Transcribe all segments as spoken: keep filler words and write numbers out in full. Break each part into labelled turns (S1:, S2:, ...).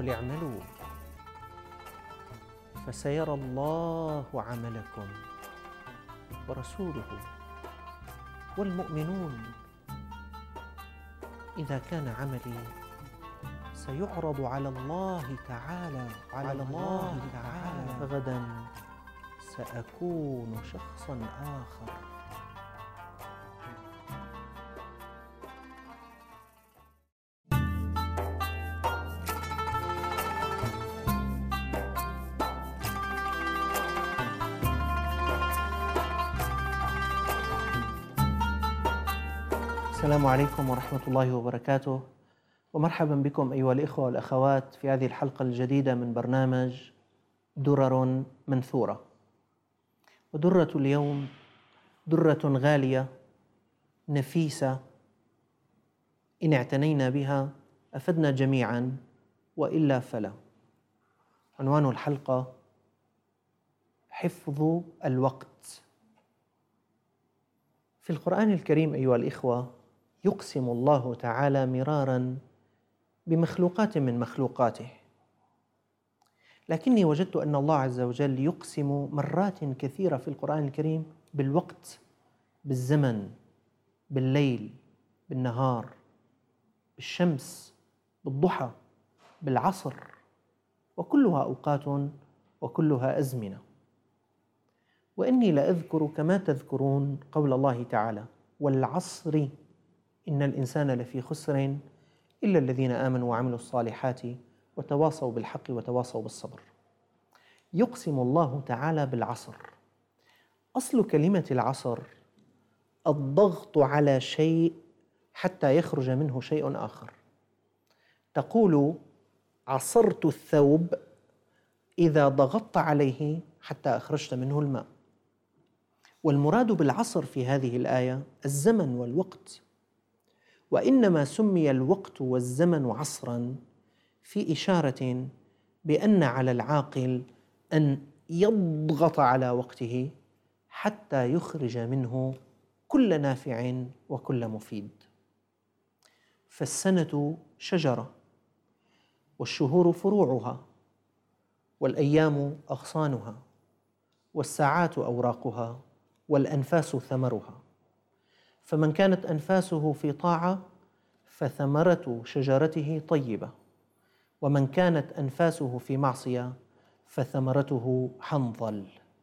S1: قل اعملوا فسيرى الله عملكم ورسوله والمؤمنون إذا كان عملي سيعرض على الله تعالى على الله تعالى فغدا سأكون شخصا آخر. السلام عليكم ورحمة الله وبركاته، ومرحبا بكم أيها الإخوة والأخوات في هذه الحلقة الجديدة من برنامج درر منثورة. ودرة اليوم درة غالية نفيسة، إن اعتنينا بها أفدنا جميعا وإلا فلا. عنوان الحلقة: حفظ الوقت. في القرآن الكريم أيها الإخوة يقسم الله تعالى مرارا بمخلوقات من مخلوقاته، لكني وجدت أن الله عز وجل يقسم مرات كثيرة في القرآن الكريم بالوقت، بالزمن، بالليل، بالنهار، بالشمس، بالضحى، بالعصر، وكلها أوقات وكلها أزمنة. وإني لأذكر كما تذكرون قول الله تعالى: والعصر إن الإنسان لفي خسر إلا الذين آمنوا وعملوا الصالحات وتواصوا بالحق وتواصوا بالصبر. يقسم الله تعالى بالعصر. أصل كلمة العصر الضغط على شيء حتى يخرج منه شيء آخر. تقول: عصرت الثوب إذا ضغطت عليه حتى أخرجت منه الماء. والمراد بالعصر في هذه الآية الزمن والوقت، وإنما سمي الوقت والزمن عصرا في إشارة بأن على العاقل أن يضغط على وقته حتى يخرج منه كل نافع وكل مفيد. فالسنة شجرة، والشهور فروعها، والأيام أغصانها، والساعات أوراقها، والأنفاس ثمرها. فمن كانت أنفاسه في طاعة فثمرة شجرته طيبة، ومن كانت أنفاسه في معصية فثمرته حنظل.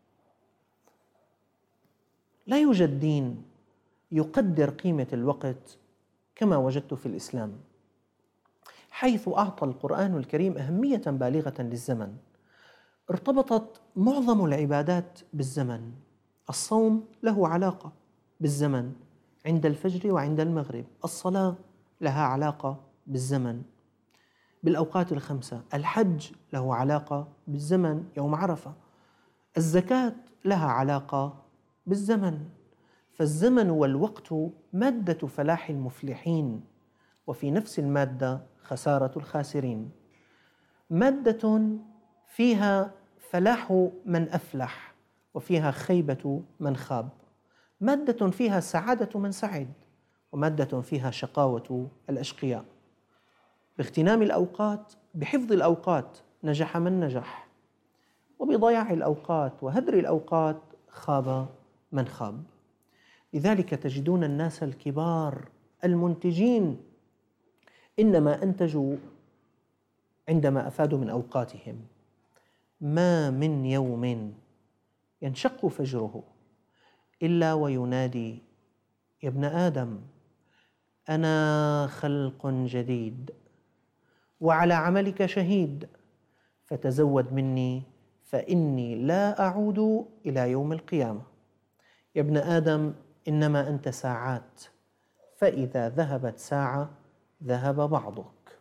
S1: لا يوجد دين يقدر قيمة الوقت كما وجدت في الإسلام، حيث أعطى القرآن الكريم أهمية بالغة للزمن. ارتبطت معظم العبادات بالزمن. الصوم له علاقة بالزمن عند الفجر وعند المغرب، الصلاة لها علاقة بالزمن بالأوقات الخمسة، الحج له علاقة بالزمن يوم عرفة، الزكاة لها علاقة بالزمن. فالزمن والوقت مادة فلاح المفلحين، وفي نفس المادة خسارة الخاسرين. مادة فيها فلاح من أفلح وفيها خيبة من خاب، مادة فيها سعادة من سعد ومادة فيها شقاوة الأشقياء. باغتنام الأوقات، بحفظ الأوقات نجح من نجح، وبضياع الأوقات وهدر الأوقات خاب من خاب. لذلك تجدون الناس الكبار المنتجين إنما أنتجوا عندما أفادوا من أوقاتهم. ما من يوم ينشق فجره إلا وينادي: يا ابن آدم أنا خلق جديد وعلى عملك شهيد، فتزود مني فإني لا أعود إلى يوم القيامة. يا ابن آدم إنما أنت ساعات، فإذا ذهبت ساعة ذهب بعضك.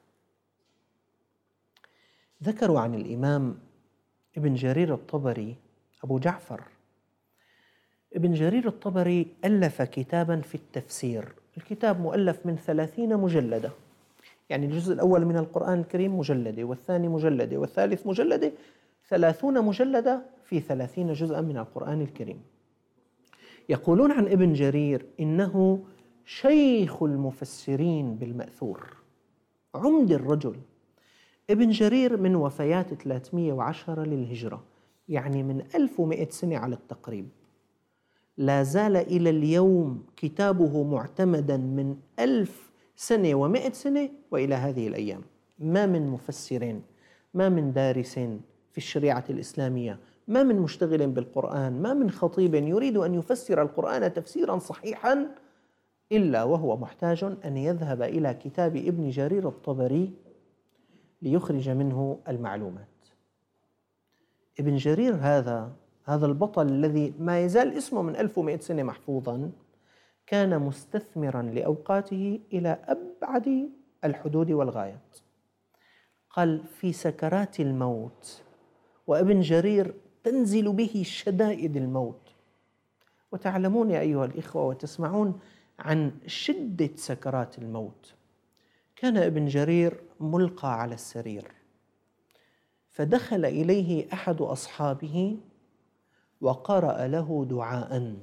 S1: ذكروا عن الإمام ابن جرير الطبري أبو جعفر. ابن جرير الطبري ألف كتابا في التفسير. الكتاب مؤلف من ثلاثين مجلدة، يعني الجزء الأول من القرآن الكريم مجلدة، والثاني مجلدة، والثالث مجلدة، ثلاثون مجلدة في ثلاثين جزءا من القرآن الكريم. يقولون عن ابن جرير إنه شيخ المفسرين بالمأثور، عمد الرجل. ابن جرير من وفيات ثلاثمئة وعشرة للهجرة، يعني من ألف ومئة سنة على التقريب. لا زال إلى اليوم كتابه معتمدا من ألف سنة ومئة سنة وإلى هذه الأيام. ما من مفسر، ما من دارس في الشريعة الإسلامية، ما من مشتغل بالقرآن، ما من خطيب يريد أن يفسر القرآن تفسيرا صحيحا إلا وهو محتاج أن يذهب إلى كتاب ابن جرير الطبري ليخرج منه المعلومات. ابن جرير هذا هذا البطل الذي ما يزال اسمه من ألف ومئة سنة محفوظا، كان مستثمرا لأوقاته إلى أبعد الحدود والغايات. قال في سكرات الموت، وابن جرير تنزل به شدائد الموت. وتعلمون يا أيها الإخوة وتسمعون عن شدة سكرات الموت. كان ابن جرير ملقى على السرير، فدخل إليه أحد أصحابه وقرأ له دعاء.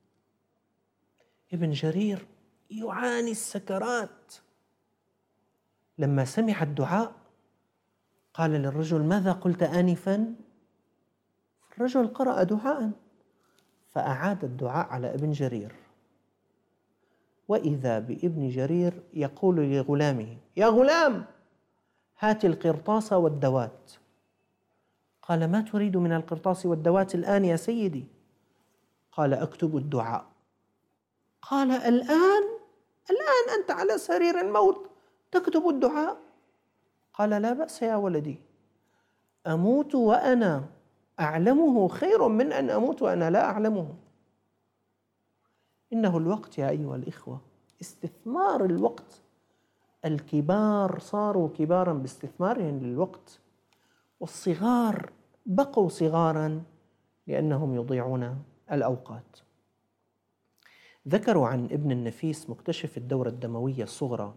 S1: ابن جرير يعاني السكرات، لما سمع الدعاء قال للرجل: ماذا قلت آنفا؟ الرجل قرأ دعاء، فأعاد الدعاء على ابن جرير، وإذا بابن جرير يقول لغلامه: يا غلام هات القرطاس والدوات. قال: ما تريد من القرطاس والدوات الآن يا سيدي؟ قال: أكتب الدعاء. قال: الآن؟ الآن أنت على سرير الموت تكتب الدعاء؟ قال: لا بأس يا ولدي، أموت وأنا أعلمه خير من أن أموت وأنا لا أعلمه. إنه الوقت يا أيها الإخوة، استثمار الوقت. الكبار صاروا كبارا باستثمارهم للوقت، والصغار بقوا صغارا لأنهم يضيعون الأوقات. ذكروا عن ابن النفيس مكتشف الدورة الدموية الصغرى،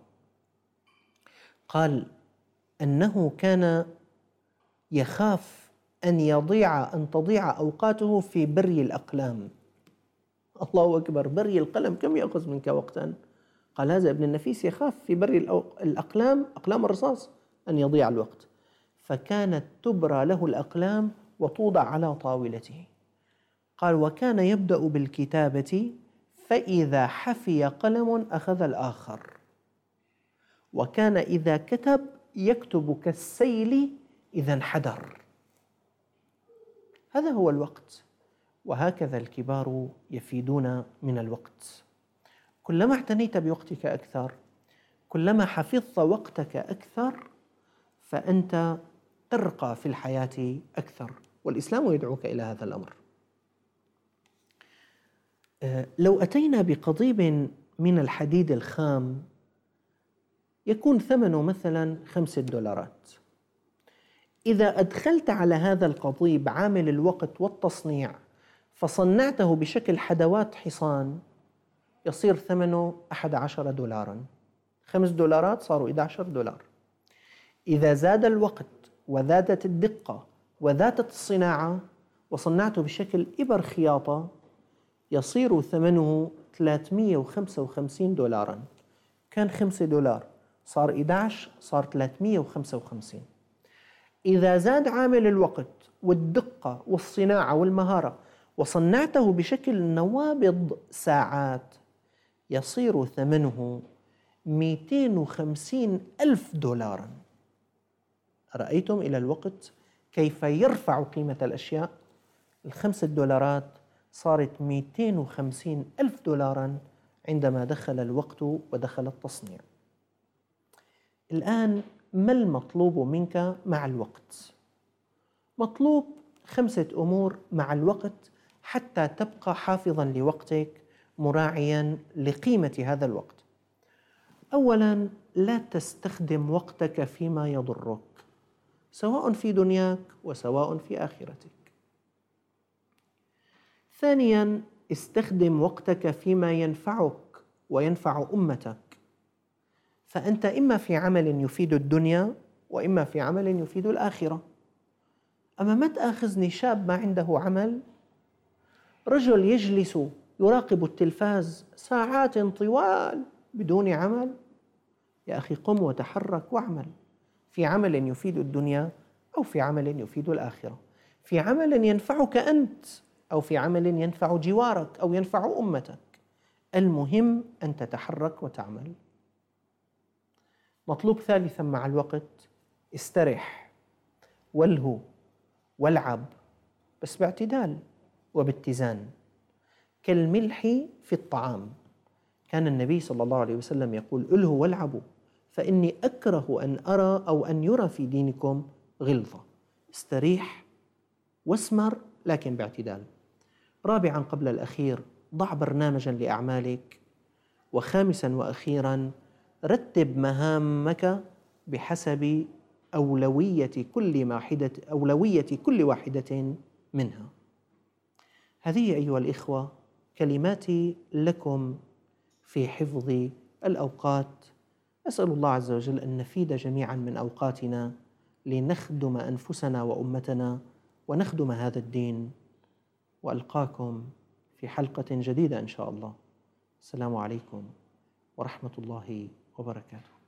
S1: قال أنه كان يخاف أن يضيع أن تضيع أوقاته في بري الأقلام. الله أكبر، بري القلم كم يأخذ منك وقتا؟ قال هذا ابن النفيس يخاف في بري الأقلام، أقلام الرصاص، أن يضيع الوقت، فكانت تبرى له الأقلام وتوضع على طاولته. قال: وكان يبدأ بالكتابة فإذا حفي قلم أخذ الآخر، وكان إذا كتب يكتب كالسيل إذا انحدر. هذا هو الوقت، وهكذا الكبار يفيدون من الوقت. كلما اعتنيت بوقتك أكثر، كلما حفظت وقتك أكثر، فأنت ترقى في الحياة أكثر، والإسلام يدعوك إلى هذا الأمر. لو أتينا بقضيب من الحديد الخام يكون ثمنه مثلا خمسة دولارات، إذا أدخلت على هذا القضيب عامل الوقت والتصنيع فصنعته بشكل حدوات حصان يصير ثمنه أحد عشر دولارا. خمس دولارات صاروا إحدى عشر دولار. إذا زاد الوقت وزادت الدقة وزادت الصناعة وصنعته بشكل إبر خياطة يصير ثمنه ثلاثمئة وخمسة وخمسين دولارا. كان خمسة دولار، صار إحدى عشر، صار ثلاثمئة وخمسة وخمسين. إذا زاد عامل الوقت والدقة والصناعة والمهارة وصنعته بشكل نوابض ساعات يصير ثمنه مئتين وخمسين ألف دولارا. رأيتم إلى الوقت كيف يرفع قيمة الأشياء؟ الخمسة دولارات صارت مئتين وخمسين ألف دولارا عندما دخل الوقت ودخل التصنيع. الآن ما المطلوب منك مع الوقت؟ مطلوب خمسة أمور مع الوقت حتى تبقى حافظا لوقتك، مراعيا لقيمة هذا الوقت. أولا، لا تستخدم وقتك فيما يضرك، سواء في دنياك وسواء في آخرتك. ثانيا، استخدم وقتك فيما ينفعك وينفع أمتك، فأنت إما في عمل يفيد الدنيا وإما في عمل يفيد الآخرة. أما ما تأخذني شاب ما عنده عمل، رجل يجلس يراقب التلفاز ساعات طوال بدون عمل. يا أخي قم وتحرك واعمل. في عمل يفيد الدنيا أو في عمل يفيد الآخرة، في عمل ينفعك أنت أو في عمل ينفع جوارك أو ينفع أمتك. المهم أن تتحرك وتعمل. مطلوب ثالثا مع الوقت، استرح والهو والعب، بس باعتدال وباتزان، كالملح في الطعام. كان النبي صلى الله عليه وسلم يقول: الهوا والعبوا فإني أكره أن أرى أو أن يرى في دينكم غلظة. استريح واسمر لكن باعتدال. رابعا قبل الأخير، ضع برنامجا لأعمالك. وخامسا وأخيرا، رتب مهامك بحسب أولوية كل واحدة أولوية كل واحدة منها. هذه أيها الإخوة كلماتي لكم في حفظ الأوقات. أسأل الله عز وجل أن نفيد جميعا من أوقاتنا لنخدم أنفسنا وأمتنا ونخدم هذا الدين. وألقاكم في حلقة جديدة إن شاء الله. السلام عليكم ورحمة الله وبركاته.